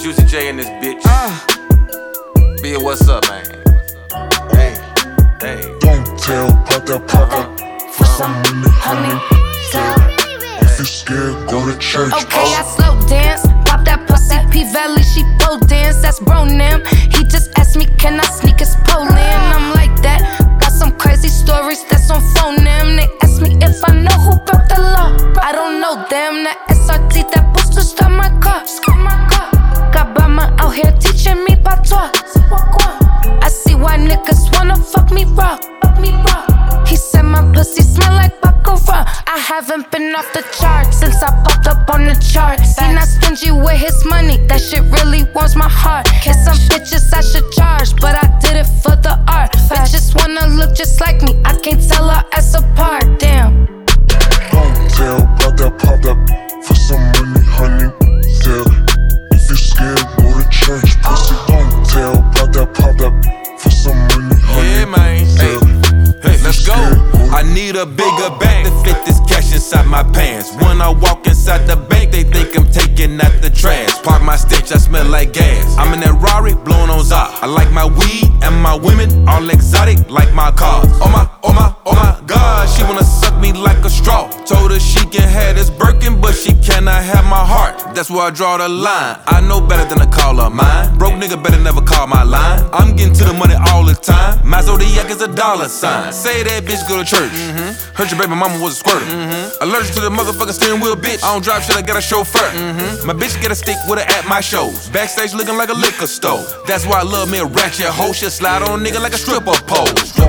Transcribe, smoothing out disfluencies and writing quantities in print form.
Juicy J in this bitch. Bia, what's up, man? Hey. Don't tell, pop that for some money, honey. If you scared, go to church. Okay, I slow dance, pop that pussy, P-Valley, she pole dance, that's bro-nam. He just asked me, can I sneak his pole in? I'm like that, got some crazy stories that's on phone them. They ask me if I know who broke the law. I don't know them, that SRT, that booster start my car. Got Bama out here teaching me patois. I see why niggas wanna fuck me raw. He said my pussy smell like baccarat. I haven't been off the charts since I popped up on the charts. He not stingy with his money, that shit really warms my heart. Guess some bitches I should charge, but I did it for the art. Bitches wanna look just like me, I can't tell our ass apart. Damn. Don't tell, pop that for some money, honey. Yeah. If you scared, go to church. Pussy, don't tell, pop that for some money, honey. Yeah, man. Hey, let's go. I need a bigger bag to fit this cash inside my pants. When I walk inside the bank, they think I'm taking out the trash. Park my stench, I smell like gas. I'm in that Rari, blowing on Zop. I like my weed and my women, all exotic like my cars. Oh my God, she wanna suck me like a straw. Told her she can have this Birkin, but she cannot have my heart. That's where I draw the line. I know better than to call her mine. Broke nigga better never call my line. I'm getting to the money all the time. My Zodiac is a dollar sign. Say that bitch go to church. Heard your baby mama was a squirter. Allergic to the motherfucking steering wheel, bitch. I don't drive shit, I got a chauffeur. My bitch get a stick with her at my shows. Backstage looking like a liquor store. That's why I love me a ratchet hoe. She'll slide on a nigga like a stripper pole.